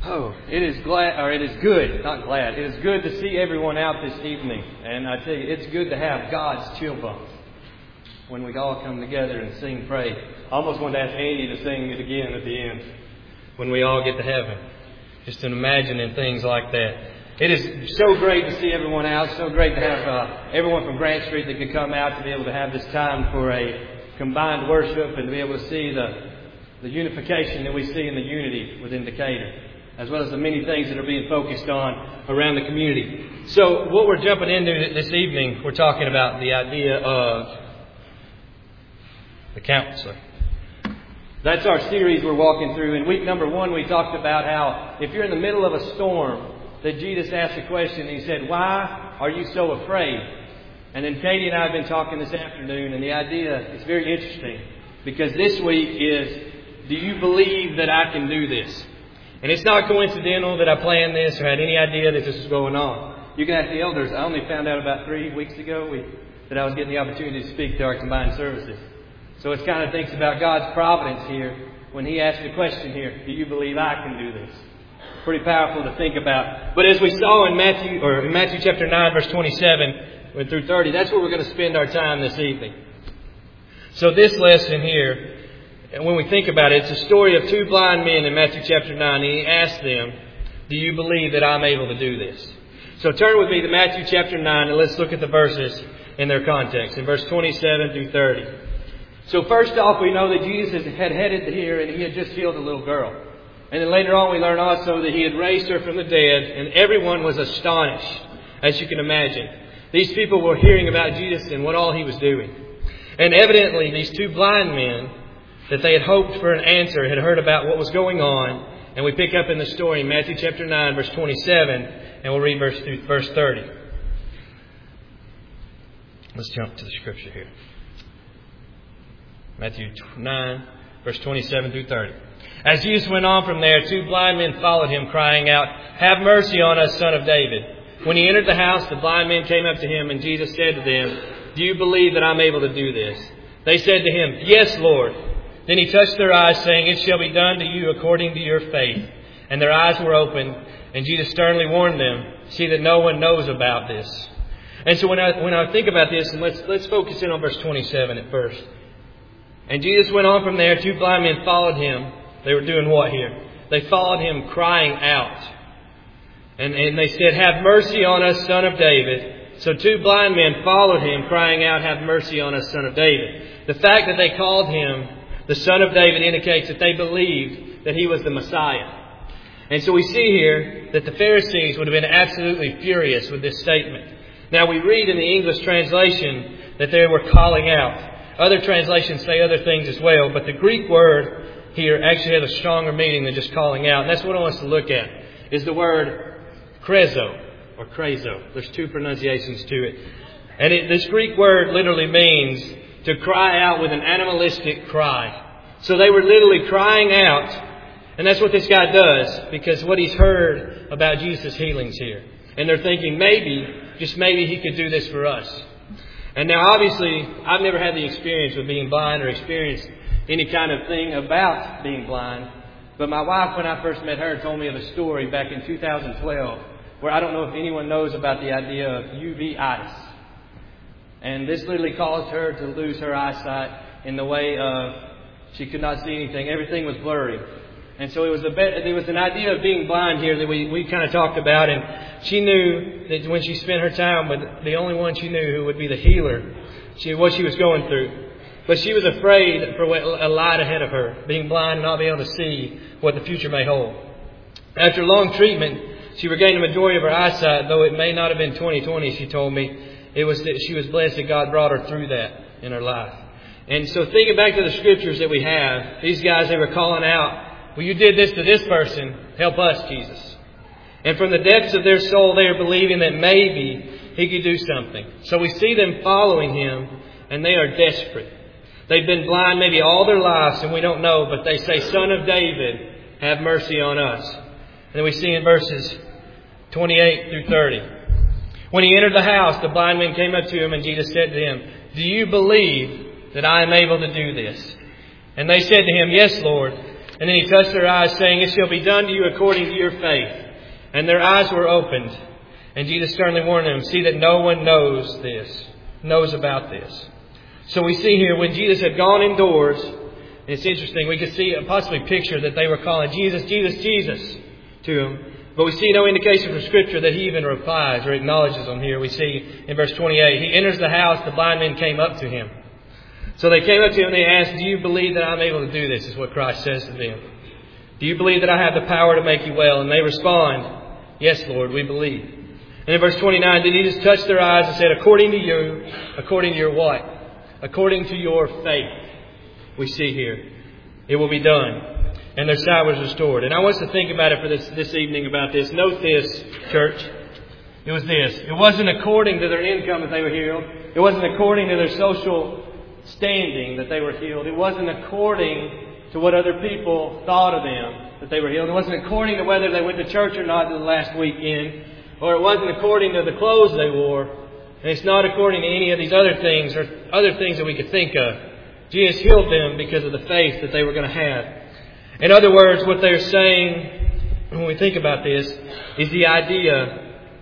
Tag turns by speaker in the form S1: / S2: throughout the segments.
S1: Oh, it is good, not glad. It is good to see everyone out this evening. And I tell you, it's good to have God's chill bump when we all come together and sing praise. I almost wanted to ask Andy to sing it again at the end when we all get to heaven. Just imagining things like that. It is so great to see everyone out. So great to have everyone from Grant Street that could come out to be able to have this time for a combined worship and to be able to see the unification that we see in the unity within Decatur, as well as the many things that are being focused on around the community. So what we're jumping into this evening, we're talking about the idea of the counselor. That's our series we're walking through. In week number 1, we talked about how if you're in the middle of a storm, that Jesus asked a question and He said, "Why are you so afraid?" And then Katie and I have been talking this afternoon, and the idea is very interesting because this week is, do you believe that I can do this? And it's not coincidental that I planned this or had any idea that this was going on. You can ask the elders. I only found out about 3 weeks ago that I was getting the opportunity to speak to our combined services. So it kind of thinks about God's providence here when He asked the question here, do you believe I can do this? Pretty powerful to think about. But as we saw in Matthew chapter 9, verse 27 through 30, that's where we're going to spend our time this evening. So this lesson here, and when we think about it, it's a story of 2 blind men in Matthew chapter 9. And He asked them, do you believe that I'm able to do this? So turn with me to Matthew chapter 9 and let's look at the verses in their context. In verse 27 through 30. So first off, we know that Jesus had headed here and He had just healed a little girl. And then later on we learn also that He had raised her from the dead, and everyone was astonished, as you can imagine. These people were hearing about Jesus and what all He was doing. And evidently these 2 blind men, that they had hoped for an answer, had heard about what was going on. And we pick up in the story in Matthew chapter 9, verse 27, and we'll read verse 30. Let's jump to the scripture here. Matthew 9, verse 27 through 30. As Jesus went on from there, 2 blind men followed Him, crying out, "Have mercy on us, Son of David." When He entered the house, the blind men came up to Him, and Jesus said to them, "Do you believe that I'm able to do this?" They said to Him, "Yes, Lord." Then He touched their eyes, saying, "It shall be done to you according to your faith." And their eyes were opened, and Jesus sternly warned them, "See that no one knows about this." And so when I think about this, and let's focus in on verse 27 at first. And Jesus went on from there. 2 blind men followed Him. They were doing what here? They followed Him crying out. And they said, "Have mercy on us, Son of David." So 2 blind men followed Him crying out, "Have mercy on us, Son of David." The fact that they called Him the Son of David indicates that they believed that He was the Messiah. And so we see here that the Pharisees would have been absolutely furious with this statement. Now we read in the English translation that they were calling out. Other translations say other things as well, but the Greek word here actually has a stronger meaning than just calling out. And that's what I want us to look at, is the word krezo or krazo. There's 2 pronunciations to it. And this Greek word literally means to cry out with an animalistic cry. So they were literally crying out. And that's what this guy does, because what he's heard about Jesus' healings here. And they're thinking maybe, just maybe He could do this for us. And now obviously, I've never had the experience of being blind or experienced any kind of thing about being blind. But my wife, when I first met her, told me of a story back in 2012 where I don't know if anyone knows about the idea of uveitis. And this literally caused her to lose her eyesight in the way of she could not see anything. Everything was blurry. And so there was an idea of being blind here that we kind of talked about. And she knew that when she spent her time with the only one she knew who would be the healer, what she was going through. But she was afraid for what lied ahead of her, being blind and not being able to see what the future may hold. After long treatment, she regained the majority of her eyesight, though it may not have been 20/20, she told me. It was that she was blessed that God brought her through that in her life. And so thinking back to the scriptures that we have, these guys, they were calling out, "Well, you did this to this person. Help us, Jesus." And from the depths of their soul, they are believing that maybe He could do something. So we see them following Him, and they are desperate. They've been blind maybe all their lives, and we don't know, but they say, "Son of David, have mercy on us." And then we see in verses 28 through 30. When He entered the house, the blind men came up to Him, and Jesus said to them, "Do you believe that I am able to do this?" And they said to Him, "Yes, Lord." And then He touched their eyes, saying, "It shall be done to you according to your faith." And their eyes were opened. And Jesus sternly warned them, "See that no one knows about this." So we see here, when Jesus had gone indoors, and it's interesting, we could see possibly picture that they were calling Jesus, Jesus, Jesus to Him. But we see no indication from Scripture that He even replies or acknowledges them here. We see in verse 28, He enters the house, the blind men came up to Him. So they came up to Him and they asked, "Do you believe that I'm able to do this?" is what Christ says to them. "Do you believe that I have the power to make you well?" And they respond, "Yes, Lord, we believe." And in verse 29, then Jesus touched their eyes and said, "According to you," according to your what? According to your faith, we see here, "it will be done." And their sight was restored. And I want us to think about it for this evening about this. Note this, church. It was this. It wasn't according to their income that they were healed. It wasn't according to their social standing that they were healed. It wasn't according to what other people thought of them that they were healed. It wasn't according to whether they went to church or not the last weekend. Or it wasn't according to the clothes they wore. And it's not according to any of these other things or other things that we could think of. Jesus healed them because of the faith that they were going to have. In other words, what they're saying when we think about this is the idea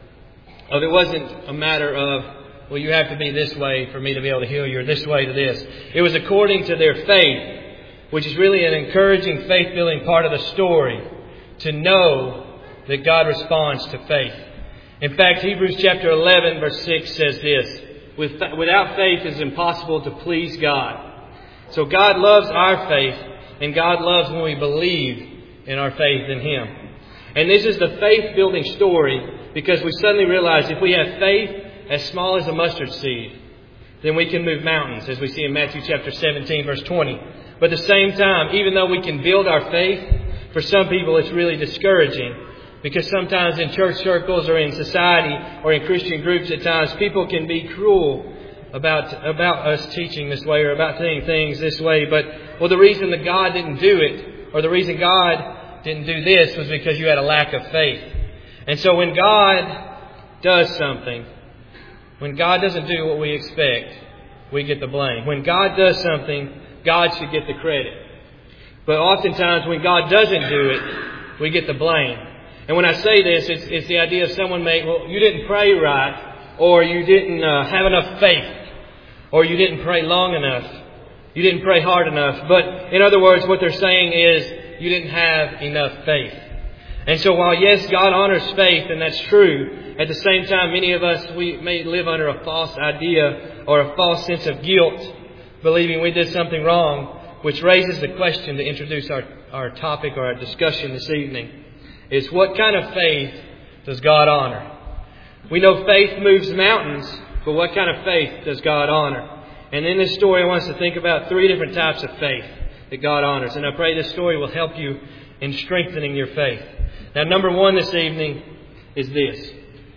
S1: of it wasn't a matter of, well, you have to be this way for me to be able to heal you, or this way to this. It was according to their faith, which is really an encouraging, faith-building part of the story, to know that God responds to faith. In fact, Hebrews chapter 11, verse 6 says this, "Without faith it is impossible to please God." So God loves our faith, and God loves when we believe in our faith in Him. And this is the faith-building story because we suddenly realize if we have faith as small as a mustard seed, then we can move mountains, as we see in Matthew chapter 17, verse 20. But at the same time, even though we can build our faith, for some people it's really discouraging. Because sometimes in church circles or in society or in Christian groups at times, people can be cruel about us teaching this way or about saying things this way. But, well, the reason that God didn't do it, or the reason God didn't do this, was because you had a lack of faith. And so when God does something, when God doesn't do what we expect, we get the blame. When God does something, God should get the credit. But oftentimes when God doesn't do it, we get the blame. And when I say this, it's the idea of someone well, you didn't pray right, or you didn't have enough faith, or you didn't pray long enough, you didn't pray hard enough. But in other words, what they're saying is you didn't have enough faith. And so while, yes, God honors faith, and that's true, at the same time, many of us, we may live under a false idea or a false sense of guilt, believing we did something wrong, which raises the question to introduce our topic or our discussion this evening. Is what kind of faith does God honor? We know faith moves mountains, but what kind of faith does God honor? And in this story, I want us to think about 3 different types of faith that God honors. And I pray this story will help you in strengthening your faith. Now, number 1 this evening is this.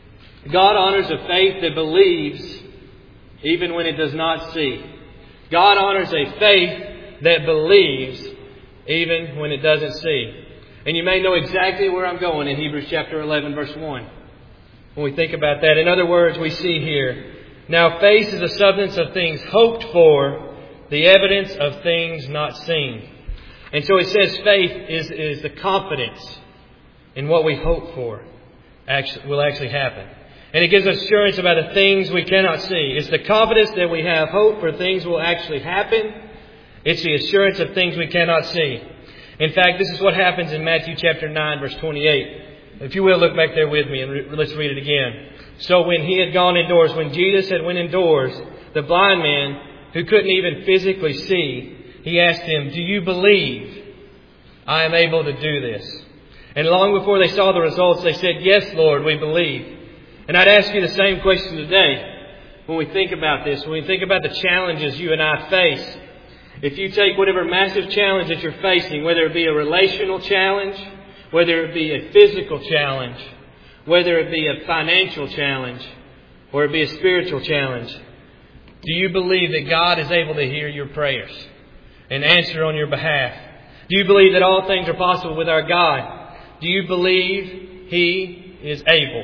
S1: God honors a faith that believes even when it does not see. God honors a faith that believes even when it doesn't see. And you may know exactly where I'm going in Hebrews chapter 11, verse 1. When we think about that. In other words, we see here, now faith is the substance of things hoped for, the evidence of things not seen. And so it says faith is the confidence in what we hope for will actually happen. And it gives us assurance about the things we cannot see. It's the confidence that we have hope for things will actually happen. It's the assurance of things we cannot see. In fact, this is what happens in Matthew chapter 9, verse 28. If you will, look back there with me and let's read it again. So when He had gone indoors, when Jesus had went indoors, the blind man, who couldn't even physically see, He asked him, "Do you believe I am able to do this?" And long before they saw the results, they said, "Yes, Lord, we believe." And I'd ask you the same question today when we think about this, when we think about the challenges you and I face. If you take whatever massive challenge that you're facing, whether it be a relational challenge, whether it be a physical challenge, whether it be a financial challenge, or it be a spiritual challenge, do you believe that God is able to hear your prayers and answer on your behalf? Do you believe that all things are possible with our God? Do you believe He is able?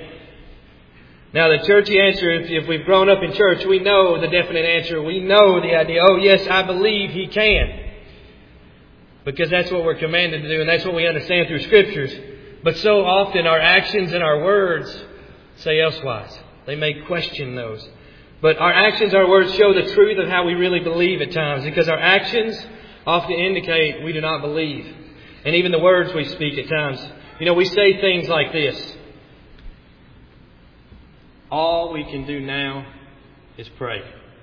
S1: Now, the churchy answer, if we've grown up in church, we know the definite answer. We know the idea, oh, yes, I believe He can. because that's what we're commanded to do, and that's what we understand through Scriptures. But so often our actions and our words say elsewise. They may question those. But our actions, our words show the truth of how we really believe at times, because our actions often indicate we do not believe. And even the words we speak at times. We say things like this. All we can do now is pray.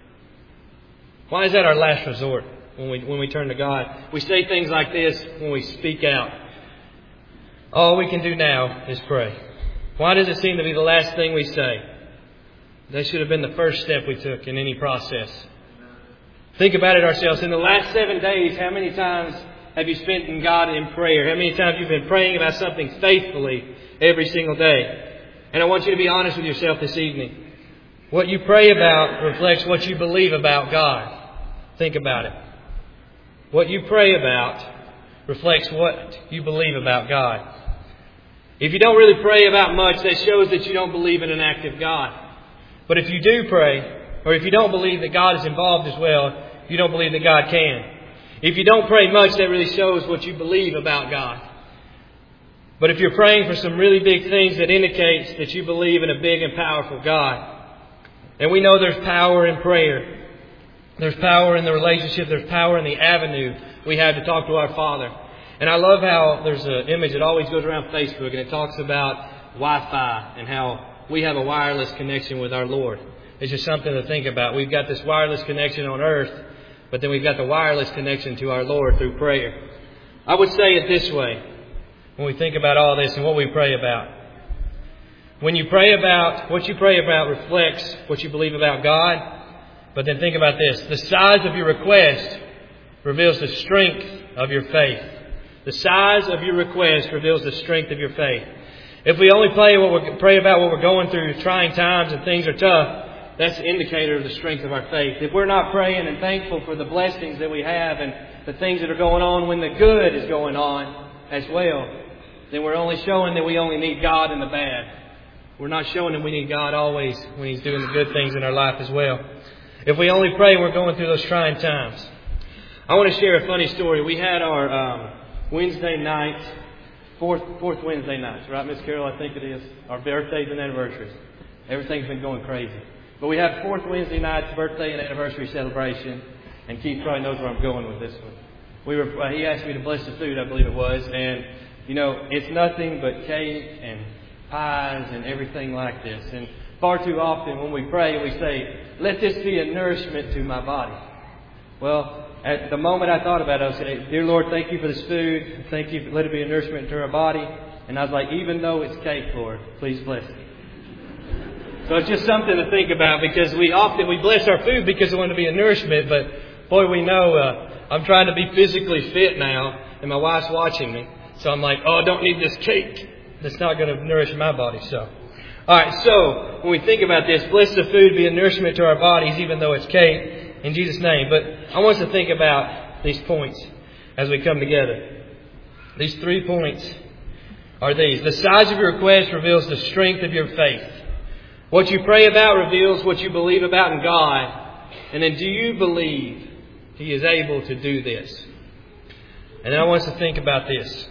S1: Why is that our last resort when we turn to God? We say things like this when we speak out. All we can do now is pray. Why does it seem to be the last thing we say? That should have been the first step we took in any process. Think about it ourselves. In the last 7 days, how many times have you spent in God in prayer? How many times have you been praying about something faithfully every single day? And I want you to be honest with yourself this evening. What you pray about reflects what you believe about God. Think about it. What you pray about reflects what you believe about God. If you don't really pray about much, that shows that you don't believe in an active God. But if you do pray, or if you don't believe that God is involved as well, you don't believe that God can. If you don't pray much, that really shows what you believe about God. But if you're praying for some really big things, that indicates that you believe in a big and powerful God. And we know there's power in prayer. There's power in the relationship. There's power in the avenue we have to talk to our Father. And I love how there's an image that always goes around Facebook, and it talks about Wi-Fi and how we have a wireless connection with our Lord. It's just something to think about. We've got this wireless connection on earth, but then we've got the wireless connection to our Lord through prayer. I would say it this way when we think about all this and what we pray about. When you pray about, what you pray about reflects what you believe about God. But then think about this. The size of your request reveals the strength of your faith. The size of your request reveals the strength of your faith. If we only pray about what we're going through, trying times and things are tough, that's an indicator of the strength of our faith. If we're not praying and thankful for the blessings that we have and the things that are going on when the good is going on as well, then we're only showing that we only need God in the bad. We're not showing that we need God always when He's doing the good things in our life as well. If we only pray, we're going through those trying times. I want to share a funny story. We had our Wednesday nights, fourth Wednesday nights, right, Miss Carol? I think it is. Our birthdays and anniversaries. Everything's been going crazy. But we had fourth Wednesday night's birthday and anniversary celebration. And Keith probably knows where I'm going with this one. He asked me to bless the food, I believe it was. And, it's nothing but cake and pies and everything like this. And far too often when we pray, we say, let this be a nourishment to my body. Well, at the moment I thought about it, I said, dear Lord, thank you for this food. Thank you. Let it be a nourishment to our body. And I was like, even though it's cake, Lord, please bless it. So it's just something to think about, because we bless our food because we want to be a nourishment. But boy, we know I'm trying to be physically fit now, and my wife's watching me. So I'm like, I don't need this cake. That's not going to nourish my body. So, all right. So when we think about this, bless the food, be a nourishment to our bodies, even though it's cake, in Jesus' name. But I want us to think about these points as we come together. These 3 points are these. The size of your request reveals the strength of your faith. What you pray about reveals what you believe about in God. And then, do you believe He is able to do this? And then I want us to think about this.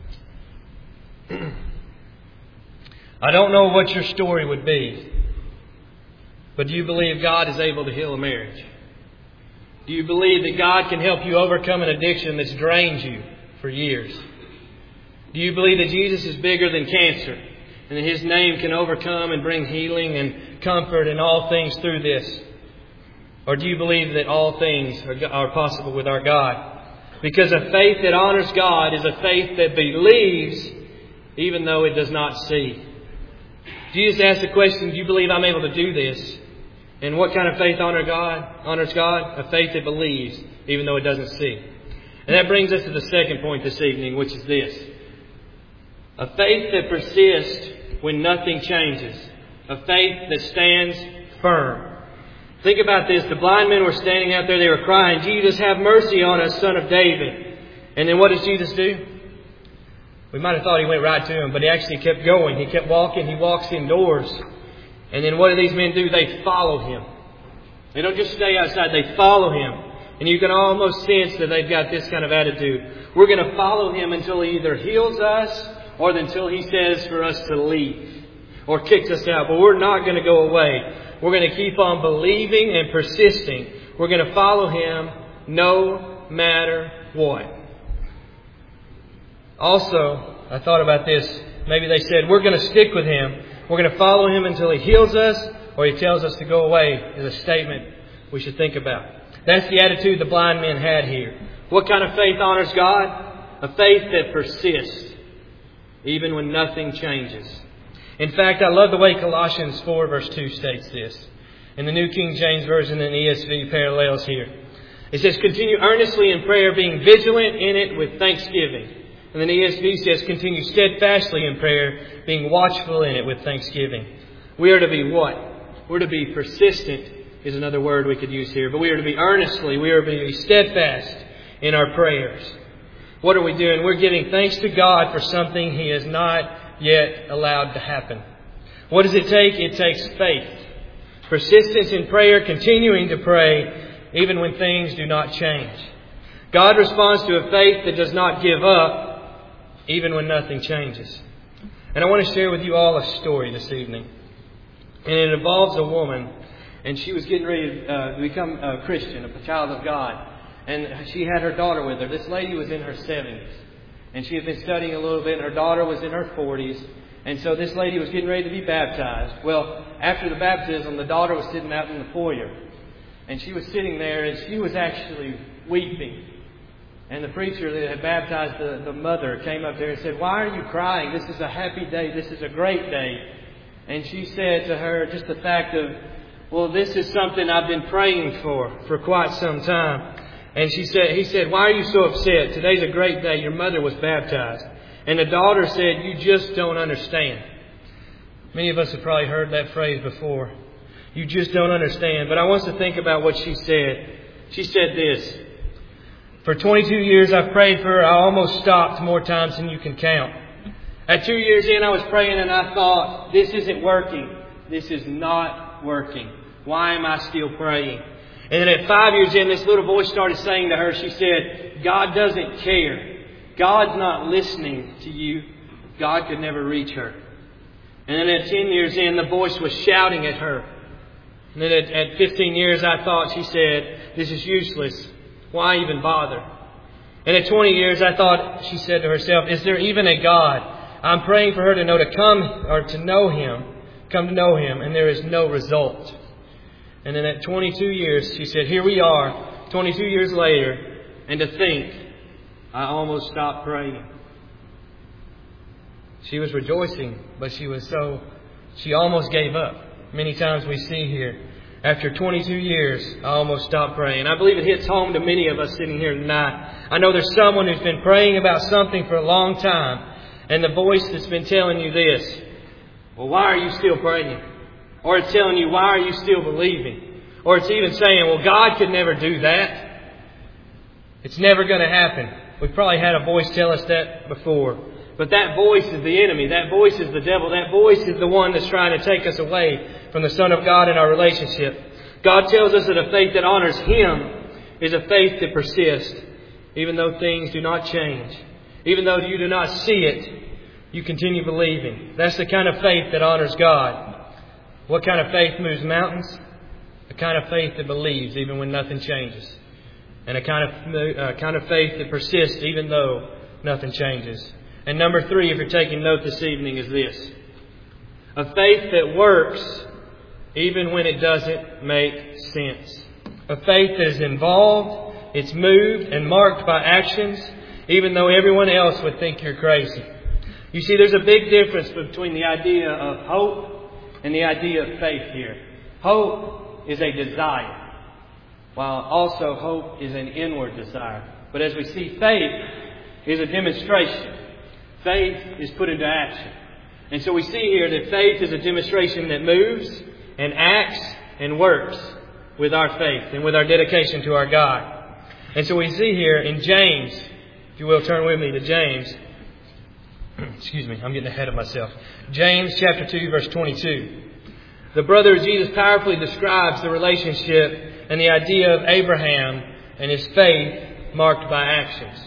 S1: I don't know what your story would be, but do you believe God is able to heal a marriage? Do you believe that God can help you overcome an addiction that's drained you for years? Do you believe that Jesus is bigger than cancer, and that His name can overcome and bring healing and comfort and all things through this? Or do you believe that all things are possible with our God? Because a faith that honors God is a faith that believes even though it does not see. Jesus asked the question, do you believe I'm able to do this? And what kind of faith honors God? A faith that believes even though it doesn't see. And that brings us to the second point this evening, which is this. A faith that persists when nothing changes. A faith that stands firm. Think about this. The blind men were standing out there. They were crying, Jesus, have mercy on us, Son of David. And then what does Jesus do? We might have thought He went right to him, but He actually kept going. He kept walking. He walks indoors. And then what do these men do? They follow Him. They don't just stay outside. They follow Him. And you can almost sense that they've got this kind of attitude. We're going to follow Him until He either heals us or until He says for us to leave or kicks us out. But we're not going to go away. We're going to keep on believing and persisting. We're going to follow Him no matter what. Also, I thought about this. Maybe they said, we're going to stick with Him. We're going to follow Him until He heals us or He tells us to go away, is a statement we should think about. That's the attitude the blind men had here. What kind of faith honors God? A faith that persists, even when nothing changes. In fact, I love the way Colossians 4 verse 2 states this. In the New King James Version and ESV parallels here. It says, continue earnestly in prayer, being vigilant in it with thanksgiving. And then the ESV says, continue steadfastly in prayer, being watchful in it with thanksgiving. We are to be what? We're to be persistent, is another word we could use here. But we are to be earnestly, we are to be steadfast in our prayers. What are we doing? We're giving thanks to God for something He has not yet allowed to happen. What does it take? It takes faith. Persistence in prayer, continuing to pray, even when things do not change. God responds to a faith that does not give up, even when nothing changes. And I want to share with you all a story this evening. And it involves a woman, and she was getting ready to become a Christian, a child of God. And she had her daughter with her. This lady was in her 70s. And she had been studying a little bit, and her daughter was in her 40s. And so this lady was getting ready to be baptized. Well, after the baptism, the daughter was sitting out in the foyer. And she was sitting there, and she was actually weeping. And the preacher that had baptized the mother came up there and said, why are you crying? This is a happy day. This is a great day. And she said to her just the fact of, well, this is something I've been praying for quite some time. And he said, why are you so upset? Today's a great day. Your mother was baptized. And the daughter said, you just don't understand. Many of us have probably heard that phrase before. You just don't understand. But I want us to think about what she said. She said this. For 22 years I've prayed for her. I almost stopped more times than you can count. At 2 years in, I was praying and I thought, this isn't working. This is not working. Why am I still praying? And then at 5 years in, this little voice started saying to her, she said, God doesn't care. God's not listening to you. God could never reach her. And then at 10 years in, the voice was shouting at her. And then at 15 years, I thought, she said, this is useless. Why even bother? And at 20 years, I thought, she said to herself, is there even a God? I'm praying for her to know Him, and there is no result. And then at 22 years, she said, here we are, 22 years later, and to think, I almost stopped praying. She was rejoicing, but she almost gave up. Many times we see here, after 22 years, I almost stopped praying. I believe it hits home to many of us sitting here tonight. I know there's someone who's been praying about something for a long time, and the voice that's been telling you this, well, why are you still praying? Or it's telling you, why are you still believing? Or it's even saying, well, God could never do that. It's never going to happen. We've probably had a voice tell us that before. But that voice is the enemy. That voice is the devil. That voice is the one that's trying to take us away from the Son of God in our relationship. God tells us that a faith that honors Him is a faith that persists, even though things do not change. Even though you do not see it, you continue believing. That's the kind of faith that honors God. What kind of faith moves mountains? A kind of faith that believes even when nothing changes. And a kind of faith that persists even though nothing changes. And number 3, if you're taking note this evening, is this. A faith that works even when it doesn't make sense. A faith that is involved, it's moved and marked by actions, even though everyone else would think you're crazy. You see, there's a big difference between the idea of hope and the idea of faith here. Hope is a desire, while also hope is an inward desire. But as we see, faith is a demonstration. Faith is put into action. And so we see here that faith is a demonstration that moves and acts and works with our faith and with our dedication to our God. And so we see here in James, if you will turn with me to James. Excuse me, I'm getting ahead of myself. James chapter 2, verse 22. The brother of Jesus powerfully describes the relationship and the idea of Abraham and his faith marked by actions.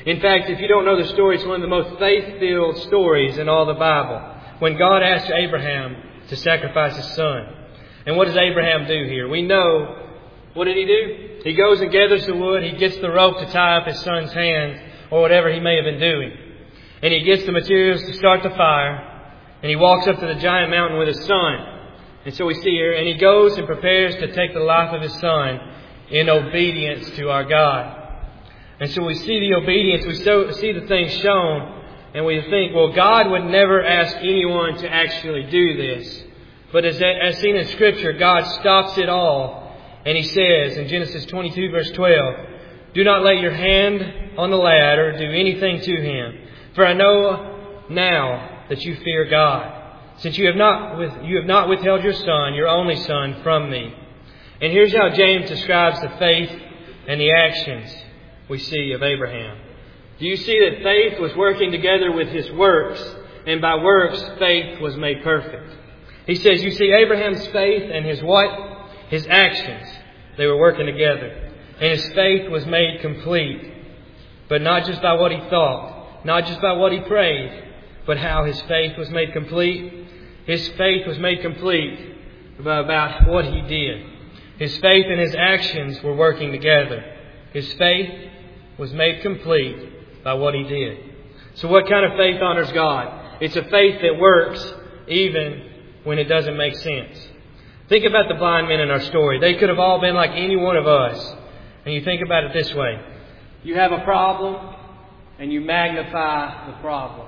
S1: In fact, if you don't know the story, it's one of the most faith-filled stories in all the Bible. When God asked Abraham to sacrifice his son. And what does Abraham do here? We know, what did he do? He goes and gathers the wood. He gets the rope to tie up his son's hands or whatever he may have been doing. And he gets the materials to start the fire. And he walks up to the giant mountain with his son. And so we see here, and he goes and prepares to take the life of his son in obedience to our God. And so we see the obedience, we see the things shown, and we think, well, God would never ask anyone to actually do this. But as seen in Scripture, God stops it all. And He says in Genesis 22 verse 12, "Do not lay your hand on the lad or do anything to him. For I know now that you fear God, since you have not withheld your son, your only son, from me." And here's how James describes the faith and the actions we see of Abraham. Do you see that faith was working together with his works, and by works faith was made perfect? He says, you see Abraham's faith and his what? His actions. They were working together. And his faith was made complete. But not just by what he thought, not just by what he prayed, but how his faith was made complete. His faith was made complete about what he did. His faith and his actions were working together. His faith was made complete by what he did. So what kind of faith honors God? It's a faith that works even when it doesn't make sense. Think about the blind men in our story. They could have all been like any one of us. And you think about it this way. You have a problem and you magnify the problem.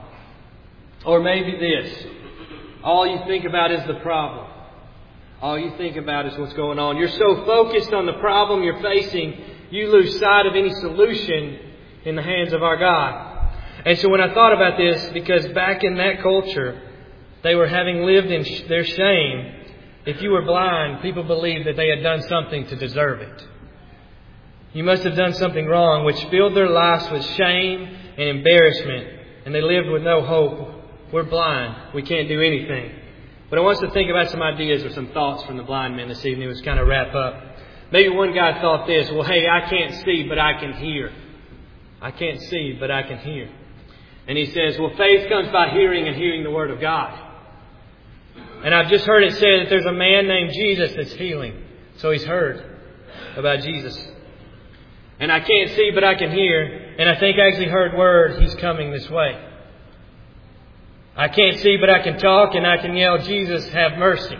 S1: Or maybe this. All you think about is the problem. All you think about is what's going on. You're so focused on the problem you're facing, you lose sight of any solution in the hands of our God. And so when I thought about this, because back in that culture, they were having lived in their shame. If you were blind, people believed that they had done something to deserve it. You must have done something wrong, which filled their lives with shame and embarrassment. And they lived with no hope. We're blind. We can't do anything. But I want us to think about some ideas or some thoughts from the blind men this evening to kind of wrap up. Maybe one guy thought this, well, hey, I can't see, but I can hear. I can't see, but I can hear. And he says, well, faith comes by hearing and hearing the Word of God. And I've just heard it said that there's a man named Jesus that's healing. So he's heard about Jesus. And I can't see, but I can hear. And I think I actually heard word, He's coming this way. I can't see, but I can talk and I can yell, Jesus, have mercy.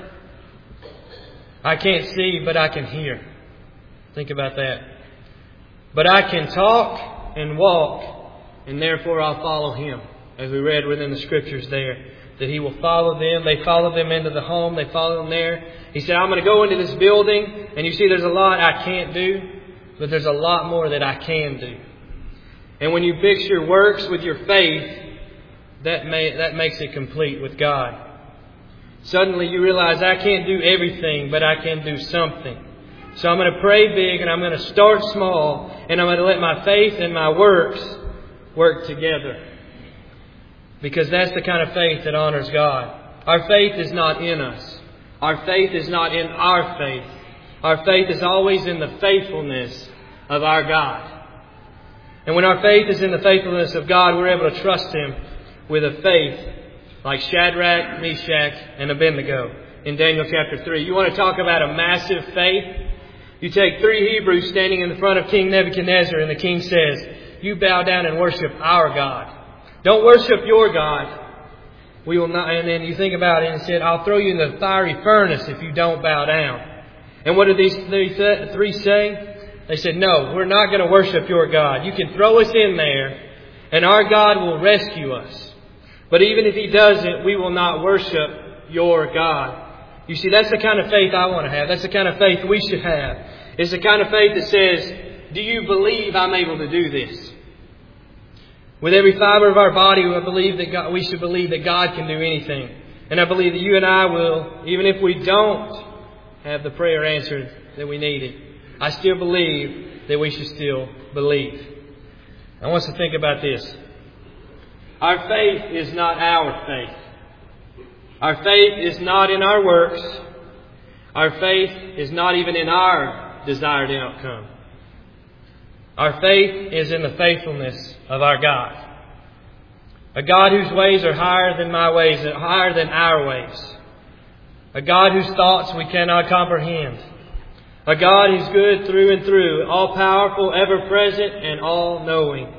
S1: I can't see, but I can hear. Think about that. But I can talk and walk, and therefore I'll follow Him. As we read within the Scriptures there, that He will follow them. They follow them into the home. They follow them there. He said, I'm going to go into this building, and you see there's a lot I can't do, but there's a lot more that I can do. And when you mix your works with your faith, that makes it complete with God. Suddenly you realize I can't do everything, but I can do something. So I'm going to pray big and I'm going to start small and I'm going to let my faith and my works work together. Because that's the kind of faith that honors God. Our faith is not in us. Our faith is not in our faith. Our faith is always in the faithfulness of our God. And when our faith is in the faithfulness of God, we're able to trust Him with a faith like Shadrach, Meshach, and Abednego in Daniel chapter 3. You want to talk about a massive faith? You take 3 Hebrews standing in the front of King Nebuchadnezzar, and the king says, you bow down and worship our God. Don't worship your God. We will not. And then you think about it and said, I'll throw you in the fiery furnace if you don't bow down. And what did these three say? They said, no, we're not going to worship your God. You can throw us in there and our God will rescue us. But even if He doesn't, we will not worship your God. You see, that's the kind of faith I want to have. That's the kind of faith we should have. It's the kind of faith that says, do you believe I'm able to do this? With every fiber of our body, we should believe that God can do anything. And I believe that you and I will, even if we don't have the prayer answered that we needed, I still believe that we should still believe. I want us to think about this. Our faith is not our faith. Our faith is not in our works. Our faith is not even in our desired outcome. Our faith is in the faithfulness of our God. A God whose ways are higher than my ways, and higher than our ways. A God whose thoughts we cannot comprehend. A God who's good through and through, all-powerful, ever-present, and all-knowing.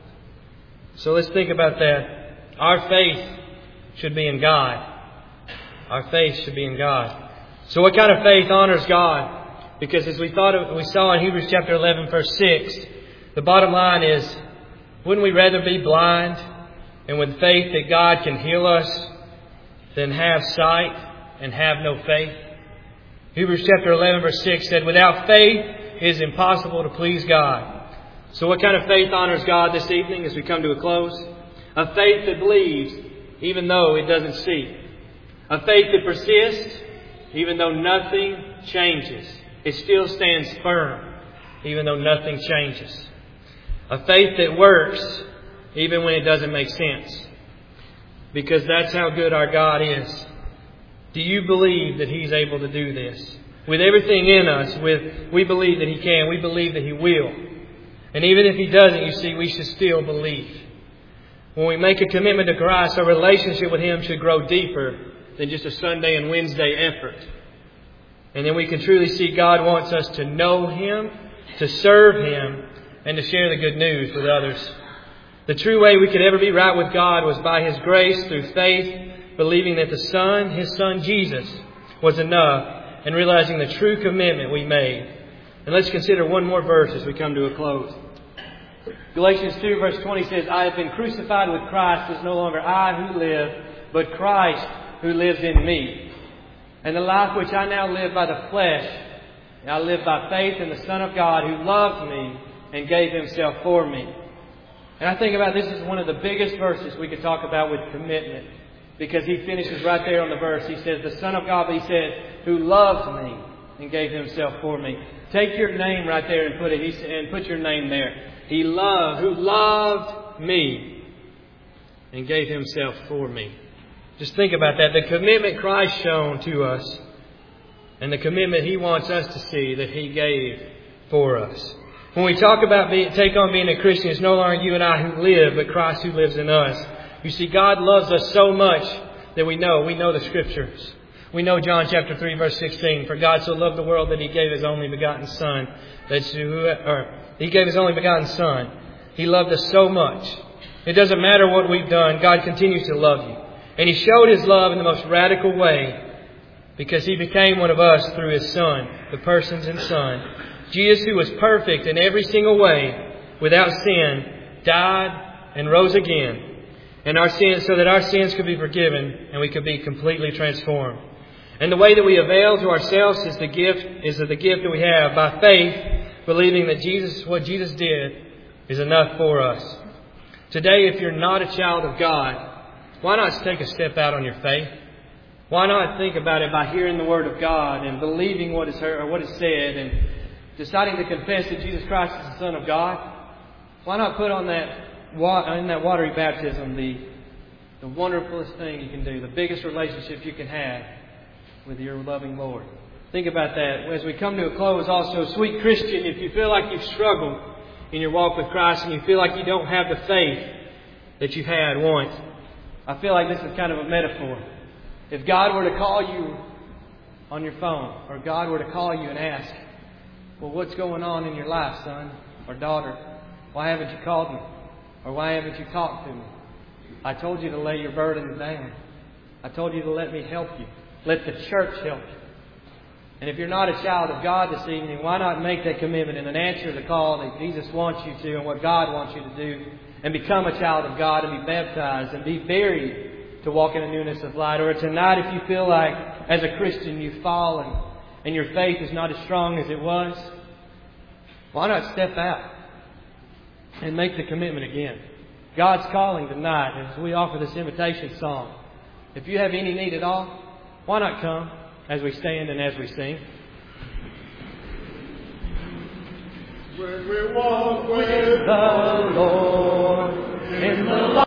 S1: So let's think about that. Our faith should be in God. Our faith should be in God. So what kind of faith honors God? Because as we saw in Hebrews chapter 11, verse 6, the bottom line is, wouldn't we rather be blind and with faith that God can heal us than have sight and have no faith? Hebrews chapter 11, verse 6 said, without faith it is impossible to please God. So what kind of faith honors God this evening as we come to a close? A faith that believes even though it doesn't see. A faith that persists even though nothing changes. It still stands firm even though nothing changes. A faith that works even when it doesn't make sense. Because that's how good our God is. Do you believe that He's able to do this? With everything in us, we believe that He can. We believe that He will. And even if He doesn't, you see, we should still believe. When we make a commitment to Christ, our relationship with Him should grow deeper than just a Sunday and Wednesday effort. And then we can truly see God wants us to know Him, to serve Him, and to share the good news with others. The true way we could ever be right with God was by His grace through faith, believing that the Son, His Son Jesus, was enough, and realizing the true commitment we made. And let's consider one more verse as we come to a close. Galatians 2 verse 20 says, I have been crucified with Christ. It is no longer I who live, but Christ who lives in me. And the life which I now live by the flesh, I live by faith in the Son of God who loved me and gave Himself for me. And I think about this as one of the biggest verses we could talk about with commitment. Because he finishes right there on the verse. He says, the Son of God, but he said, who loved me and gave Himself for me. Take your name right there and put your name there. Who loved me and gave Himself for me. Just think about that. The commitment Christ shown to us and the commitment He wants us to see that He gave for us. When we talk about take on being a Christian, it's no longer you and I who live, but Christ who lives in us. You see, God loves us so much that we know the Scriptures. We know John chapter 3 verse 16. For God so loved the world that He gave His only begotten Son. He gave His only begotten Son. He loved us so much. It doesn't matter what we've done. God continues to love you. And He showed His love in the most radical way because He became one of us through His Son, the person's and Son. Jesus, who was perfect in every single way, without sin, died and rose again. And our sins, so that our sins could be forgiven and we could be completely transformed. And the way that we avail to ourselves is the gift that we have by faith, believing that what Jesus did is enough for us. Today, if you're not a child of God, why not take a step out on your faith? Why not think about it by hearing the Word of God and believing what is heard or what is said and deciding to confess that Jesus Christ is the Son of God? Why not put on in that watery baptism the wonderfulest thing you can do, the biggest relationship you can have with your loving Lord? Think about that. As we come to a close also, sweet Christian, if you feel like you've struggled in your walk with Christ and you feel like you don't have the faith that you've had once, I feel like this is kind of a metaphor. If God were to call you on your phone, or God were to call you and ask, well, what's going on in your life, son or daughter? Why haven't you called me? Or why haven't you talked to me? I told you to lay your burdens down. I told you to let me help you. Let the church help you. And if you're not a child of God this evening, why not make that commitment and answer the call that Jesus wants you to and what God wants you to do, and become a child of God and be baptized and be buried to walk in a newness of life? Or tonight, if you feel like as a Christian you've fallen and your faith is not as strong as it was, why not step out and make the commitment again? God's calling tonight as we offer this invitation song. If you have any need at all, why not come as we stand and as we sing?
S2: When we walk with the Lord in the light.